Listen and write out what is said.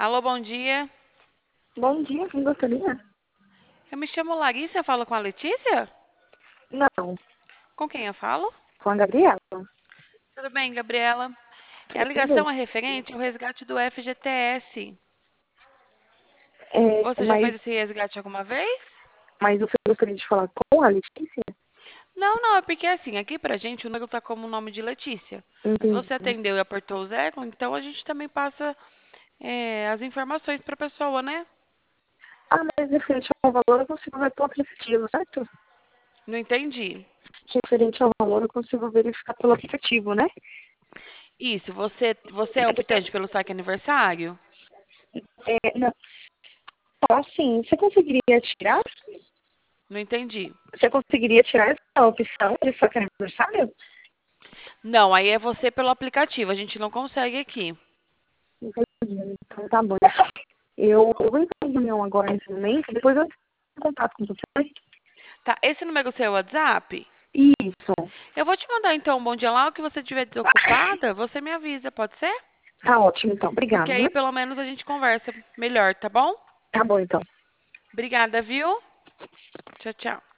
Alô, bom dia. Bom dia, quem gostaria? Eu me chamo Larissa, eu falo com a Letícia? Não, Com quem eu falo? com a Gabriela. Tudo bem, Gabriela? A Tudo. ligação é referente ao resgate do FGTS. É, Você já mas, fez esse resgate alguma vez? mas você gostaria de falar com a Letícia? Não, é porque assim, aqui pra gente o número tá como o nome de Letícia. Se você Entendi. atendeu e apertou o zero, então a gente também passa as informações pra pessoa, né? Ah, mas referente ao valor eu consigo ver pelo aplicativo, certo? Não entendi. Referente ao valor eu consigo verificar pelo aplicativo, né? Isso, você é optante pelo saque aniversário? Não, tá sim. Você conseguiria tirar? Não entendi. Você conseguiria tirar essa opção de saque aniversário? Não, aí é você pelo aplicativo, a gente não consegue aqui. Entendi. Então tá bom. Eu vou entrar em reunião agora nesse momento, depois eu entro em contato com você. Tá, esse número é o seu WhatsApp? Isso. Eu vou te mandar então um bom dia lá, o que você estiver desocupada, você me avisa, pode ser? Tá ótimo, então. Porque Obrigada, aí né? pelo menos a gente conversa melhor, tá bom? Tá bom, então. Obrigada, viu? Tchau, tchau.